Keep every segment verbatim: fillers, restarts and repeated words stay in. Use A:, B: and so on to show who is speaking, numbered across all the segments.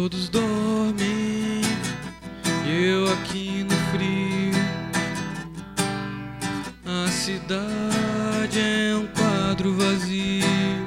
A: todos dormem e eu aqui no frio. A cidade é um quadro vazio.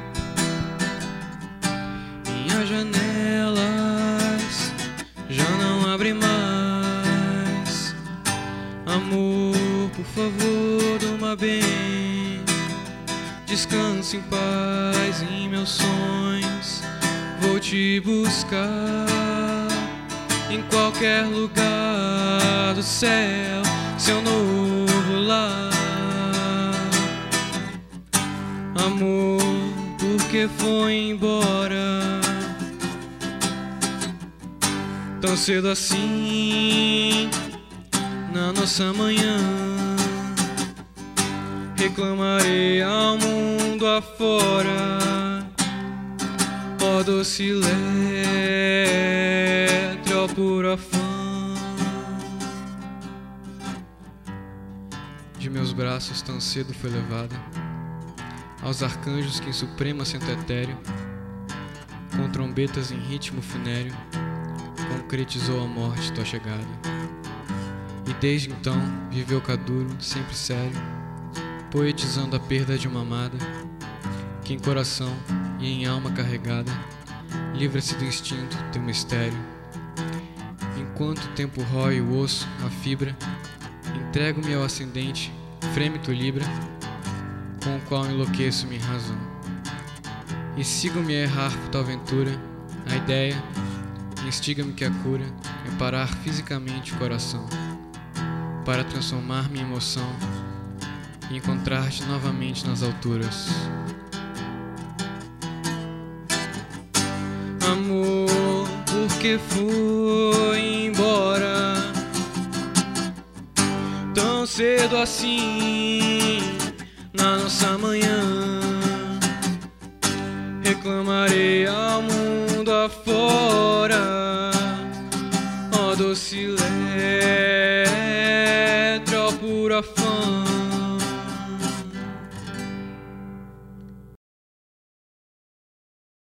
A: Minhas janelas já não abrem mais. Amor, por favor, durma bem. Descanse em paz em meus sonhos. Vou te buscar em qualquer lugar do céu, seu novo lar. Amor, por que foi embora tão cedo assim na nossa manhã? Reclamarei ao mundo afora, ó doce letre, ó puro afã. De meus braços tão cedo foi levada aos arcanjos que em supremo assento etéreo, com trombetas em ritmo funéreo, concretizou a morte tua chegada. E desde então viveu Kaduro sempre sério, poetizando a perda de uma amada, que em coração e em alma carregada livra-se do instinto teu mistério. Enquanto o tempo rói o osso, a fibra, entrego-me ao ascendente frêmito libra, com o qual enlouqueço minha razão, e sigo-me a errar por tal aventura. A ideia instiga-me que a cura é parar fisicamente o coração, para transformar minha emoção e encontrar-te novamente nas alturas. Amor, por que foi embora tão cedo assim na nossa manhã? Reclamarei ao mundo afora,